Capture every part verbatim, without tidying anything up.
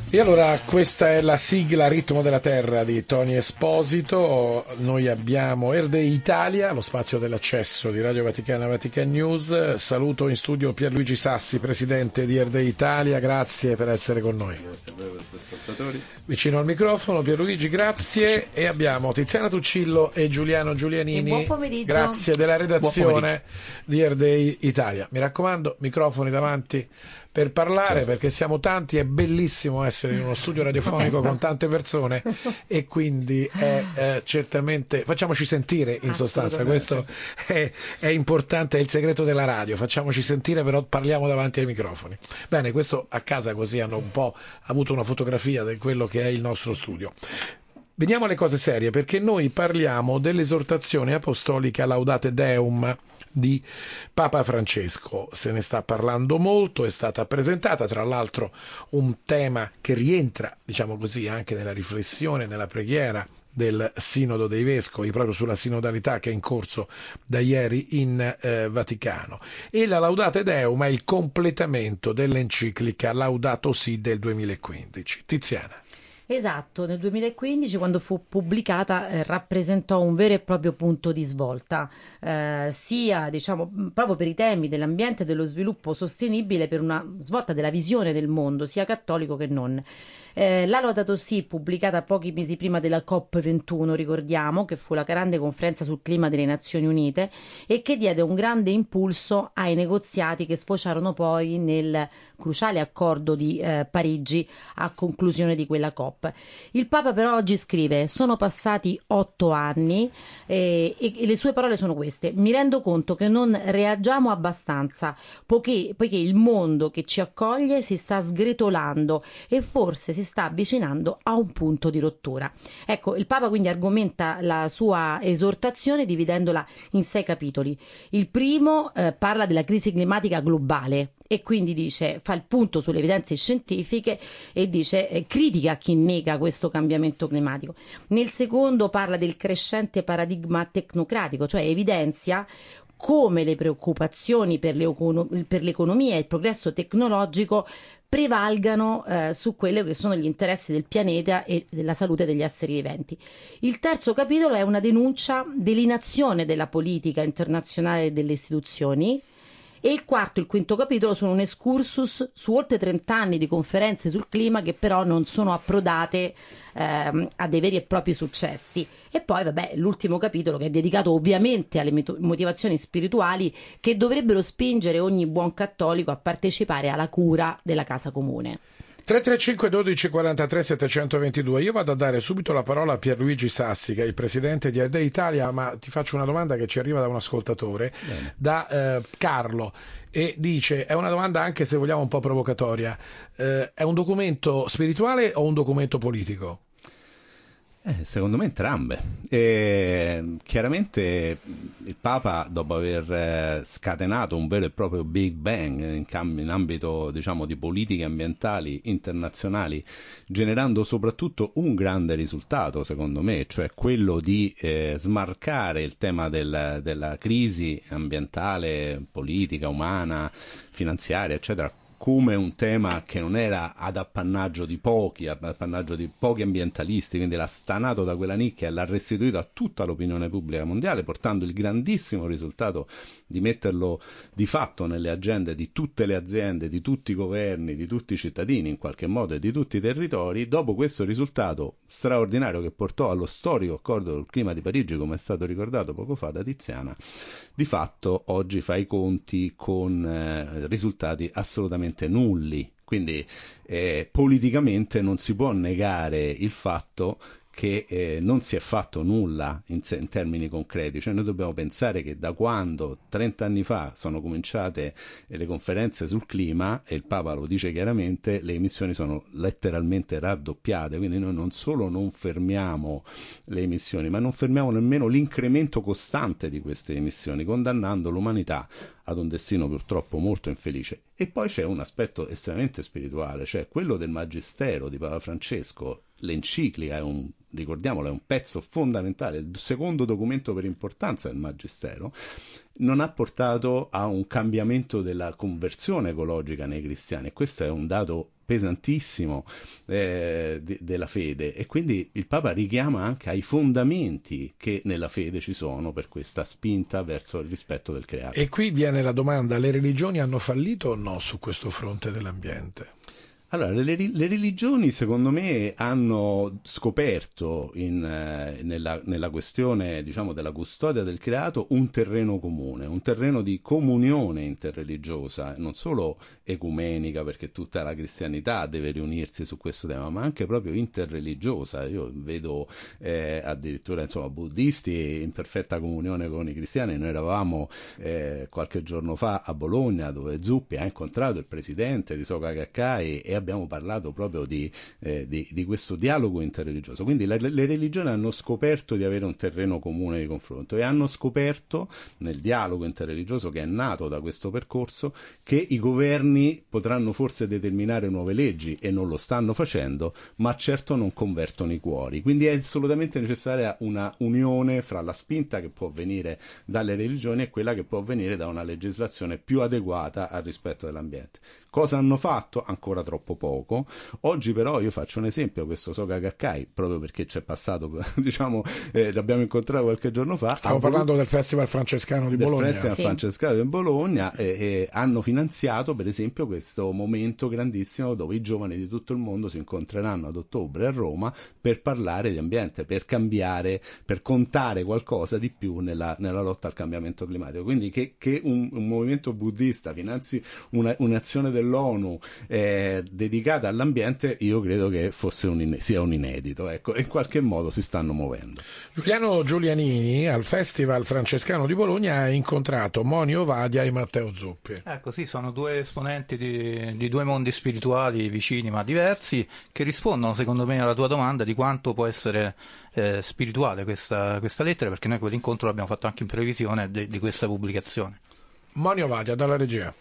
E allora questa è la sigla Ritmo della Terra di Tony Esposito. Noi abbiamo R D I Italia, lo spazio dell'accesso di Radio Vaticana Vatican News. Saluto in studio Pierluigi Sassi, presidente di R D I Italia, grazie per essere con noi. Grazie a voi, vostri ascoltatori. Vicino al microfono Pierluigi, grazie. E abbiamo Tiziana Tuccillo e Giuliano Giulianini. E buon pomeriggio. Grazie della redazione di R D I Italia. Mi raccomando, microfoni davanti per parlare, certo, perché siamo tanti, è bellissimo essere in uno studio radiofonico con tante persone e quindi è eh, certamente, facciamoci sentire in sostanza, questo è, è importante, è il segreto della radio, facciamoci sentire, però parliamo davanti ai microfoni. Bene, questo a casa così hanno un po' avuto una fotografia di quello che è il nostro studio. Veniamo alle cose serie, perché noi parliamo dell'esortazione apostolica Laudate Deum di Papa Francesco. Se ne sta parlando molto, è stata presentata, tra l'altro un tema che rientra, diciamo così, anche nella riflessione, nella preghiera del Sinodo dei Vescovi, proprio sulla sinodalità che è in corso da ieri in eh, Vaticano. E la Laudate Deum è il completamento dell'enciclica Laudato Si del duemilaquindici. Tiziana. Esatto, nel duemilaquindici, quando fu pubblicata, eh, rappresentò un vero e proprio punto di svolta, eh, sia diciamo proprio per i temi dell'ambiente e dello sviluppo sostenibile, per una svolta della visione del mondo, sia cattolico che non. Eh, la Laudato Si, pubblicata pochi mesi prima della COP ventuno, ricordiamo, che fu la grande conferenza sul clima delle Nazioni Unite e che diede un grande impulso ai negoziati che sfociarono poi nel cruciale accordo di eh, Parigi a conclusione di quella COP. Il Papa però oggi scrive: sono passati otto anni eh, e, e le sue parole sono queste: mi rendo conto che non reagiamo abbastanza, poiché, poiché il mondo che ci accoglie si sta sgretolando e forse si sta avvicinando a un punto di rottura. Ecco, il Papa quindi argomenta la sua esortazione dividendola in sei capitoli. Il primo eh, parla della crisi climatica globale e quindi dice, fa il punto sulle evidenze scientifiche e dice eh, critica chi nega questo cambiamento climatico. Nel secondo parla del crescente paradigma tecnocratico, cioè evidenzia come le preoccupazioni per, le econo- per l'economia e il progresso tecnologico prevalgano eh, su quelli che sono gli interessi del pianeta e della salute degli esseri viventi. Il terzo capitolo è una denuncia dell'inazione della politica internazionale e delle istituzioni. E il quarto e il quinto capitolo sono un excursus su oltre trenta anni di conferenze sul clima che però non sono approdate ehm, a dei veri e propri successi. E poi, vabbè, l'ultimo capitolo che è dedicato ovviamente alle motivazioni spirituali che dovrebbero spingere ogni buon cattolico a partecipare alla cura della casa comune. tre tre cinque dodici quarantatré settecentoventidue. Io vado a dare subito la parola a Pierluigi Sassi, che è il presidente di R D I Italia, ma ti faccio una domanda che ci arriva da un ascoltatore, Bene. da eh, Carlo, e dice, è una domanda anche se vogliamo un po' provocatoria, eh, è un documento spirituale o un documento politico? Eh, secondo me entrambe. E, chiaramente il Papa, dopo aver eh, scatenato un vero e proprio Big Bang in, cam- in ambito, diciamo, di politiche ambientali internazionali, generando soprattutto un grande risultato, secondo me, cioè quello di eh, smarcare il tema del, della crisi ambientale, politica, umana, finanziaria, eccetera, come un tema che non era ad appannaggio di pochi, ad appannaggio di pochi ambientalisti, quindi l'ha stanato da quella nicchia e l'ha restituito a tutta l'opinione pubblica mondiale, portando il grandissimo risultato di metterlo di fatto nelle agende di tutte le aziende, di tutti i governi, di tutti i cittadini in qualche modo e di tutti i territori. Dopo questo risultato straordinario che portò allo storico accordo sul clima di Parigi, come è stato ricordato poco fa da Tiziana, di fatto oggi fa i conti con eh, risultati assolutamente nulli. Quindi eh, politicamente non si può negare il fatto che eh, non si è fatto nulla in, in termini concreti, cioè noi dobbiamo pensare che da quando trenta anni fa sono cominciate eh, le conferenze sul clima, e il Papa lo dice chiaramente, le emissioni sono letteralmente raddoppiate, quindi noi non solo non fermiamo le emissioni, ma non fermiamo nemmeno l'incremento costante di queste emissioni, condannando l'umanità ad un destino purtroppo molto infelice. E poi c'è un aspetto estremamente spirituale, cioè quello del Magistero di Papa Francesco. L'enciclica è un, ricordiamolo, è un pezzo fondamentale, il secondo documento per importanza del Magistero, non ha portato a un cambiamento della conversione ecologica nei cristiani, e questo è un dato pesantissimo eh, de- della fede, e quindi il Papa richiama anche ai fondamenti che nella fede ci sono per questa spinta verso il rispetto del creato. E qui viene la domanda: le religioni hanno fallito o no su questo fronte dell'ambiente? Allora, le, le religioni secondo me hanno scoperto in, eh, nella, nella questione, diciamo, della custodia del creato un terreno comune, un terreno di comunione interreligiosa, non solo ecumenica, perché tutta la cristianità deve riunirsi su questo tema, ma anche proprio interreligiosa. Io vedo eh, addirittura, insomma, buddisti in perfetta comunione con i cristiani. Noi eravamo eh, qualche giorno fa a Bologna, dove Zuppi ha incontrato il presidente di Soka Gakkai e abbiamo parlato proprio di, eh, di, di questo dialogo interreligioso. Quindi le, le religioni hanno scoperto di avere un terreno comune di confronto e hanno scoperto nel dialogo interreligioso che è nato da questo percorso che i governi potranno forse determinare nuove leggi e non lo stanno facendo, ma certo non convertono i cuori. Quindi è assolutamente necessaria una unione fra la spinta che può venire dalle religioni e quella che può venire da una legislazione più adeguata al rispetto dell'ambiente. Cosa hanno fatto? Ancora troppo poco. Oggi però io faccio un esempio, questo Soka Gakkai, proprio perché c'è passato, diciamo, eh, l'abbiamo incontrato qualche giorno fa. Stiamo parlando del Festival Francescano di del Bologna. Del Festival sì. Francescano di Bologna e, e hanno finanziato per esempio questo momento grandissimo dove i giovani di tutto il mondo si incontreranno ad ottobre a Roma per parlare di ambiente, per cambiare, per contare qualcosa di più nella, nella lotta al cambiamento climatico. Quindi che, che un, un movimento buddista finanzi una, un'azione dell'ONU eh, dedicata all'ambiente, io credo che fosse un in, sia un inedito, ecco, e in qualche modo si stanno muovendo. Giuliano Giulianini al Festival Francescano di Bologna ha incontrato Monio Vadia e Matteo Zuppi. Ecco, sì, sono due esponenti di, di due mondi spirituali vicini ma diversi, che rispondono secondo me alla tua domanda di quanto può essere eh, spirituale questa, questa lettera, perché noi quell'incontro l'abbiamo fatto anche in previsione de, di questa pubblicazione. Monio Vadia dalla regia.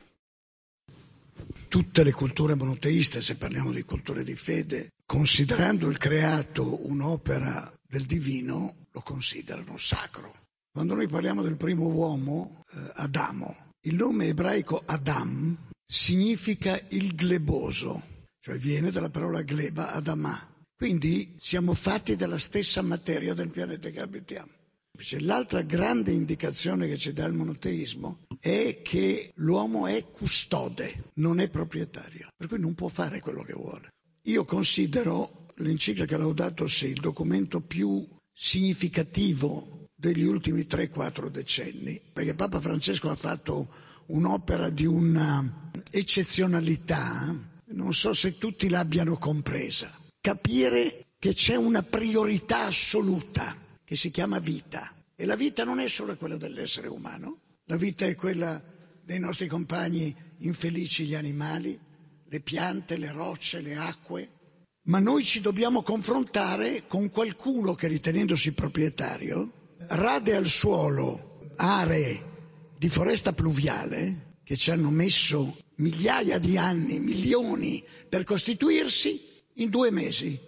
Tutte le culture monoteiste, se parliamo di culture di fede, considerando il creato un'opera del divino, lo considerano sacro. Quando noi parliamo del primo uomo, eh, Adamo, il nome ebraico Adam significa il gleboso, cioè viene dalla parola gleba, Adamà. Quindi siamo fatti della stessa materia del pianeta che abitiamo. L'altra grande indicazione che ci dà il monoteismo è che l'uomo è custode, non è proprietario, per cui non può fare quello che vuole. Io considero l'enciclica Laudato Si il documento più significativo degli ultimi tre quattro decenni, perché Papa Francesco ha fatto un'opera di una eccezionalità, non so se tutti l'abbiano compresa, capire che c'è una priorità assoluta che si chiama vita, e la vita non è solo quella dell'essere umano, la vita è quella dei nostri compagni infelici, gli animali, le piante, le rocce, le acque, ma noi ci dobbiamo confrontare con qualcuno che, ritenendosi proprietario, rade al suolo aree di foresta pluviale che ci hanno messo migliaia di anni, milioni per costituirsi in due mesi.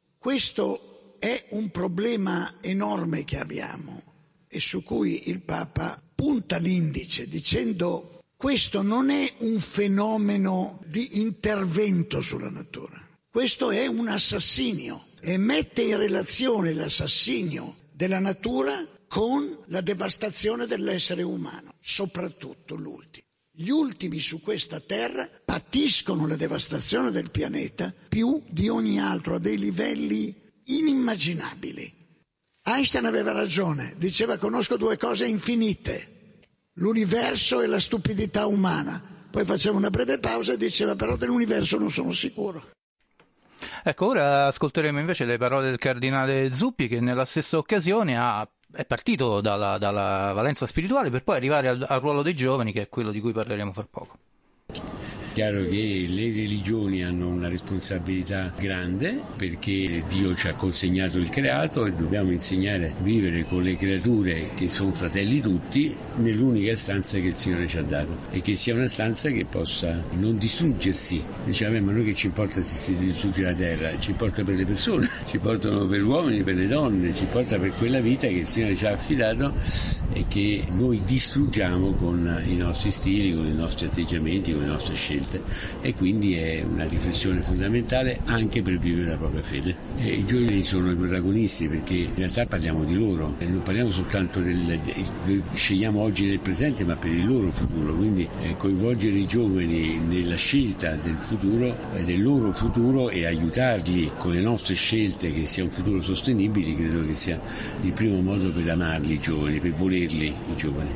Questo è un problema enorme che abbiamo e su cui il Papa punta l'indice dicendo: questo non è un fenomeno di intervento sulla natura, questo è un assassinio, e mette in relazione l'assassinio della natura con la devastazione dell'essere umano, soprattutto l'ultimo. Gli ultimi su questa terra patiscono la devastazione del pianeta più di ogni altro, a dei livelli inimmaginabili. Einstein aveva ragione, diceva: conosco due cose infinite, l'universo e la stupidità umana. Poi faceva una breve pausa e diceva: però dell'universo non sono sicuro. Ecco, ora ascolteremo invece le parole del cardinale Zuppi, che nella stessa occasione ha, è partito dalla, dalla valenza spirituale per poi arrivare al, al ruolo dei giovani, che è quello di cui parleremo fra poco. È chiaro che le religioni hanno una responsabilità grande, perché Dio ci ha consegnato il creato e dobbiamo insegnare a vivere con le creature che sono fratelli tutti nell'unica stanza che il Signore ci ha dato, e che sia una stanza che possa non distruggersi. Diciamo, ma noi che ci importa se si distrugge la terra? Ci importa per le persone, ci portano per gli uomini, per le donne, ci porta per quella vita che il Signore ci ha affidato e che noi distruggiamo con i nostri stili, con i nostri atteggiamenti, con le nostre scelte, e quindi è una riflessione fondamentale anche per vivere la propria fede. E i giovani sono i protagonisti, perché in realtà parliamo di loro e non parliamo soltanto del, del scegliamo oggi del presente, ma per il loro futuro, quindi eh, coinvolgere i giovani nella scelta del futuro, eh, del loro futuro, e aiutarli con le nostre scelte che sia un futuro sostenibile, credo che sia il primo modo per amarli i giovani, per volerli i giovani.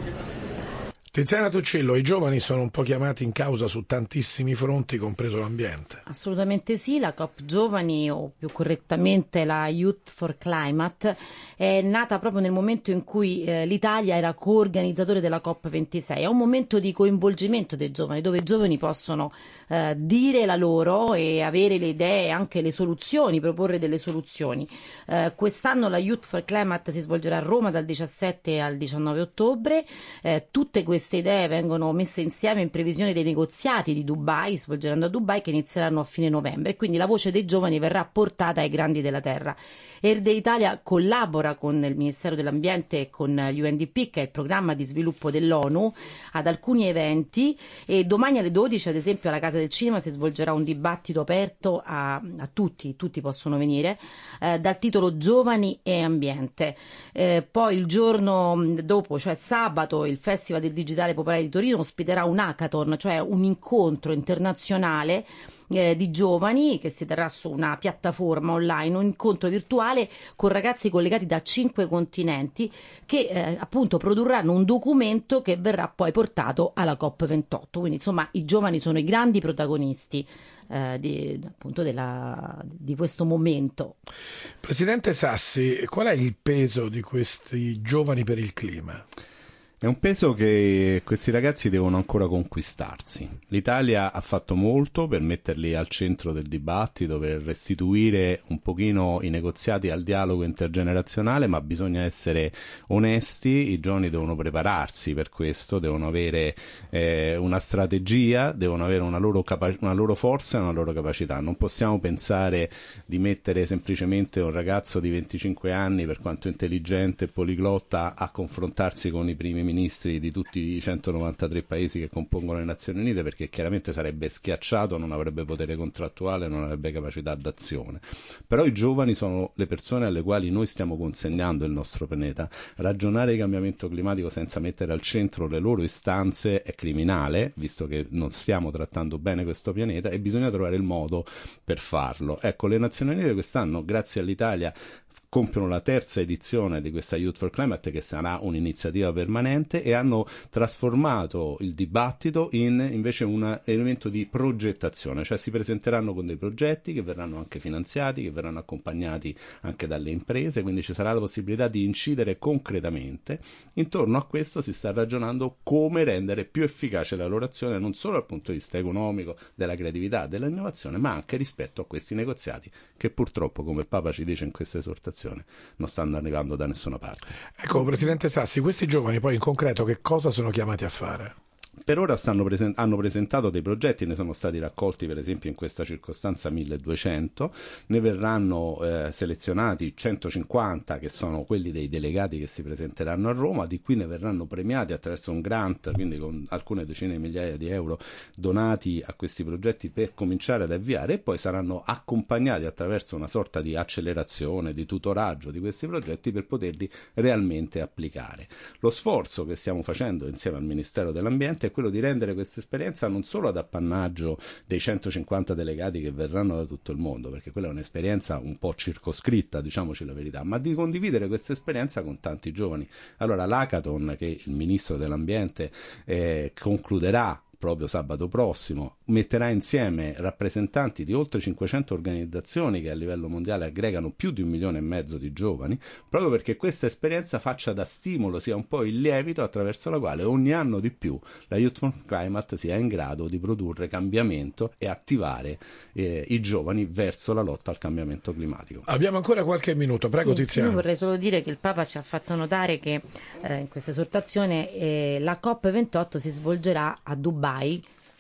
Tiziana Tuccillo, i giovani sono un po' chiamati in causa su tantissimi fronti, compreso l'ambiente. Assolutamente sì, la COP Giovani, o più correttamente la Youth for Climate, è nata proprio nel momento in cui eh, l'Italia era coorganizzatore della COP ventisei. È un momento di coinvolgimento dei giovani, dove i giovani possono eh, dire la loro e avere le idee, anche le soluzioni, proporre delle soluzioni. Eh, quest'anno la Youth for Climate si svolgerà a Roma dal diciassette al diciannove ottobre. Eh, tutte queste Queste idee vengono messe insieme in previsione dei negoziati di Dubai, svolgeranno a Dubai, che inizieranno a fine novembre, e quindi la voce dei giovani verrà portata ai grandi della terra. Erde Italia collabora con il Ministero dell'Ambiente e con l'U N D P, che è il programma di sviluppo dell'ONU, ad alcuni eventi, e domani alle dodici, ad esempio, alla Casa del Cinema si svolgerà un dibattito aperto a, a tutti, tutti possono venire, eh, dal titolo Giovani e Ambiente. Eh, poi il giorno dopo, cioè sabato, il Festival del Digitale Popolare di Torino ospiterà un hackathon, cioè un incontro internazionale eh, di giovani, che si terrà su una piattaforma online, un incontro virtuale con ragazzi collegati da cinque continenti, che eh, appunto produrranno un documento che verrà poi portato alla COP ventotto. Quindi insomma i giovani sono i grandi protagonisti eh, di, appunto della, di questo momento. Presidente Sassi, qual è il peso di questi giovani per il clima? È un peso che questi ragazzi devono ancora conquistarsi. L'Italia ha fatto molto per metterli al centro del dibattito, per restituire un pochino i negoziati al dialogo intergenerazionale, ma bisogna essere onesti, i giovani devono prepararsi per questo, devono avere eh, una strategia, devono avere una loro, capa- una loro forza e una loro capacità. Non possiamo pensare di mettere semplicemente un ragazzo di venticinque anni, per quanto intelligente e poliglotta, a confrontarsi con i primi ministri di tutti i centonovantatré paesi che compongono le Nazioni Unite, perché chiaramente sarebbe schiacciato, non avrebbe potere contrattuale, non avrebbe capacità d'azione. Però i giovani sono le persone alle quali noi stiamo consegnando il nostro pianeta. Ragionare di cambiamento climatico senza mettere al centro le loro istanze è criminale, visto che non stiamo trattando bene questo pianeta, e bisogna trovare il modo per farlo. Ecco, le Nazioni Unite quest'anno, grazie all'Italia, compiono la terza edizione di questa Youth for Climate, che sarà un'iniziativa permanente, e hanno trasformato il dibattito in invece un elemento di progettazione, cioè si presenteranno con dei progetti che verranno anche finanziati, che verranno accompagnati anche dalle imprese, quindi ci sarà la possibilità di incidere concretamente. Intorno a questo si sta ragionando come rendere più efficace la loro azione, non solo dal punto di vista economico, della creatività, dell'innovazione, ma anche rispetto a questi negoziati che purtroppo, come il Papa ci dice in questa esortazione, non stanno arrivando da nessuna parte. Ecco, Presidente Sassi, questi giovani poi in concreto che cosa sono chiamati a fare? Per ora stanno presen- hanno presentato dei progetti, ne sono stati raccolti per esempio in questa circostanza milleduecento, ne verranno eh, selezionati centocinquanta, che sono quelli dei delegati che si presenteranno a Roma, di cui ne verranno premiati attraverso un grant, quindi con alcune decine di migliaia di euro donati a questi progetti per cominciare ad avviare, e poi saranno accompagnati attraverso una sorta di accelerazione, di tutoraggio di questi progetti per poterli realmente applicare. Lo sforzo che stiamo facendo insieme al Ministero dell'Ambiente è quello di rendere questa esperienza non solo ad appannaggio dei centocinquanta delegati che verranno da tutto il mondo, perché quella è un'esperienza un po' circoscritta, diciamoci la verità, ma di condividere questa esperienza con tanti giovani. Allora l'hackathon che il Ministro dell'Ambiente eh, concluderà proprio sabato prossimo, metterà insieme rappresentanti di oltre cinquecento organizzazioni che a livello mondiale aggregano più di un milione e mezzo di giovani, proprio perché questa esperienza faccia da stimolo, sia un po' il lievito attraverso la quale ogni anno di più la Youth for Climate sia in grado di produrre cambiamento e attivare eh, i giovani verso la lotta al cambiamento climatico. Abbiamo ancora qualche minuto, prego sì, Tiziano. Io vorrei solo dire che il Papa ci ha fatto notare che eh, in questa esortazione eh, la COP ventotto si svolgerà a Dubai,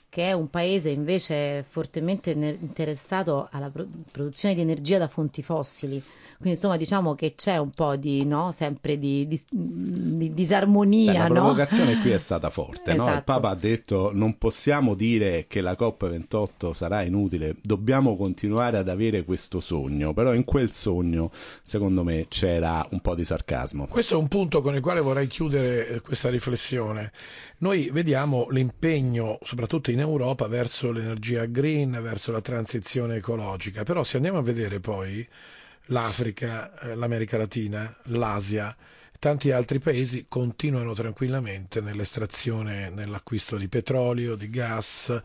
che è un paese invece fortemente interessato alla pro- produzione di energia da fonti fossili. Quindi insomma diciamo che c'è un po' di, no, sempre di, di, di disarmonia. Beh, la provocazione no? qui è stata forte, esatto. no? Il Papa ha detto non possiamo dire che la COP ventotto sarà inutile, dobbiamo continuare ad avere questo sogno, però in quel sogno secondo me c'era un po' di sarcasmo. Questo è un punto con il quale vorrei chiudere questa riflessione. Noi vediamo l'impegno, soprattutto in Europa, verso l'energia green, verso la transizione ecologica, però se andiamo a vedere poi l'Africa, l'America Latina, l'Asia, tanti altri paesi continuano tranquillamente nell'estrazione, nell'acquisto di petrolio, di gas.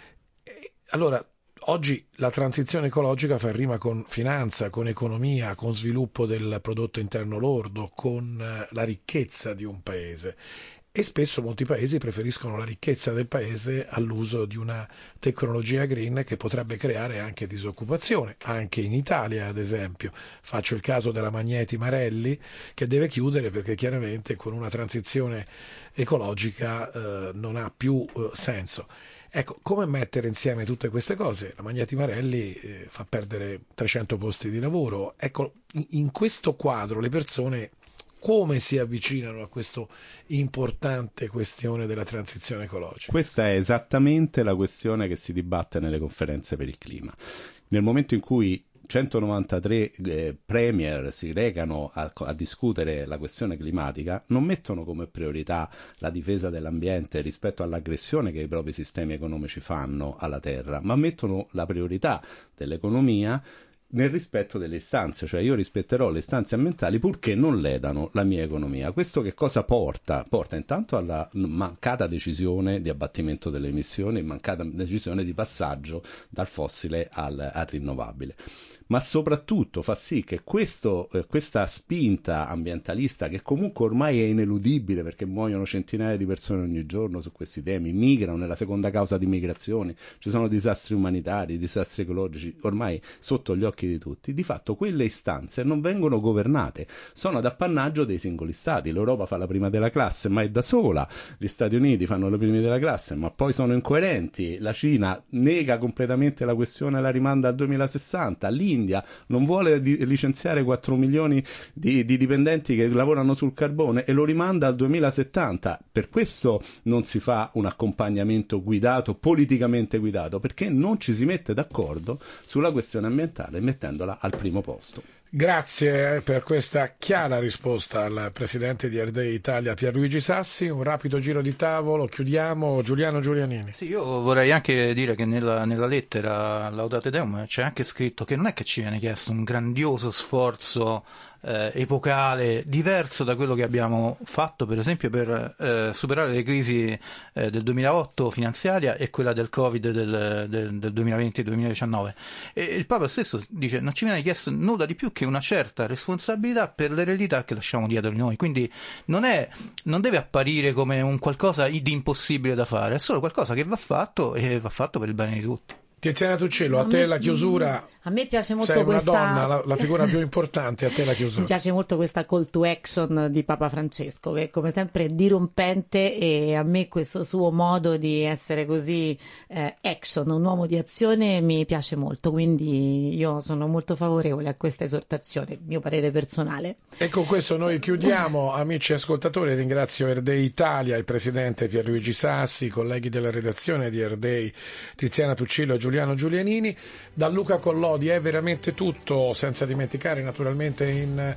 Allora, oggi la transizione ecologica fa rima con finanza, con economia, con sviluppo del prodotto interno lordo, con la ricchezza di un paese. E spesso molti paesi preferiscono la ricchezza del paese all'uso di una tecnologia green che potrebbe creare anche disoccupazione, anche in Italia ad esempio. Faccio il caso della Magneti Marelli che deve chiudere perché chiaramente con una transizione ecologica eh, non ha più eh, senso. Ecco, come mettere insieme tutte queste cose? La Magneti Marelli eh, fa perdere trecento posti di lavoro. Ecco, in, in questo quadro le persone come si avvicinano a questa importante questione della transizione ecologica? Questa è esattamente la questione che si dibatte nelle conferenze per il clima. Nel momento in cui centonovantatré eh, premier si recano a, a discutere la questione climatica, non mettono come priorità la difesa dell'ambiente rispetto all'aggressione che i propri sistemi economici fanno alla terra, ma mettono la priorità dell'economia nel rispetto delle istanze, cioè io rispetterò le istanze ambientali purché non ledano la mia economia. Questo che cosa porta? Porta intanto alla mancata decisione di abbattimento delle emissioni, mancata decisione di passaggio dal fossile al, al rinnovabile. Ma soprattutto fa sì che questo, eh, questa spinta ambientalista, che comunque ormai è ineludibile perché muoiono centinaia di persone ogni giorno su questi temi, migrano, nella seconda causa di migrazione, ci sono disastri umanitari, disastri ecologici, ormai sotto gli occhi di tutti, di fatto quelle istanze non vengono governate, sono ad appannaggio dei singoli stati. L'Europa fa la prima della classe ma è da sola, gli Stati Uniti fanno le prime della classe ma poi sono incoerenti, la Cina nega completamente la questione e la rimanda al duemilasessanta, l'India non vuole di- licenziare quattro milioni di, di dipendenti che lavorano sul carbone e lo rimanda al duemilasettanta. Per questo non si fa un accompagnamento guidato, politicamente guidato, perché non ci si mette d'accordo sulla questione ambientale mettendola al primo posto. Grazie per questa chiara risposta al presidente di Ardei Italia Pierluigi Sassi. Un rapido giro di tavolo, chiudiamo. Giuliano Giulianini. Sì, io vorrei anche dire che nella, nella lettera Laudate Deum c'è anche scritto che non è che ci viene chiesto un grandioso sforzo eh, epocale, diverso da quello che abbiamo fatto per esempio per eh, superare le crisi eh, del duemilaotto finanziaria e quella del Covid del, del, del duemilaventi duemiladiciannove. E il Papa stesso dice non ci viene chiesto nulla di più che una certa responsabilità per l'eredità che lasciamo dietro di noi, quindi non, è, non deve apparire come un qualcosa di impossibile da fare, è solo qualcosa che va fatto e va fatto per il bene di tutti. Tiziana Tuccillo, a te la chiusura. A me piace molto sei una questa... donna, la, la figura più importante, a te la chiusura. Mi piace molto questa call to action di Papa Francesco, che come sempre è dirompente, e a me questo suo modo di essere così eh, action, un uomo di azione, mi piace molto, quindi io sono molto favorevole a questa esortazione, mio parere personale. E con questo noi chiudiamo, amici ascoltatori. Ringrazio Ardei Italia, il presidente Pierluigi Sassi, i colleghi della redazione di Ardei, Tiziana Tuccillo e Giuliano Giulianini. Da Luca Collodi è veramente tutto, senza dimenticare naturalmente in,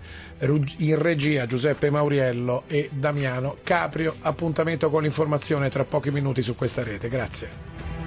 in regia Giuseppe Mauriello e Damiano Caprio. Appuntamento con l'informazione tra pochi minuti su questa rete. Grazie.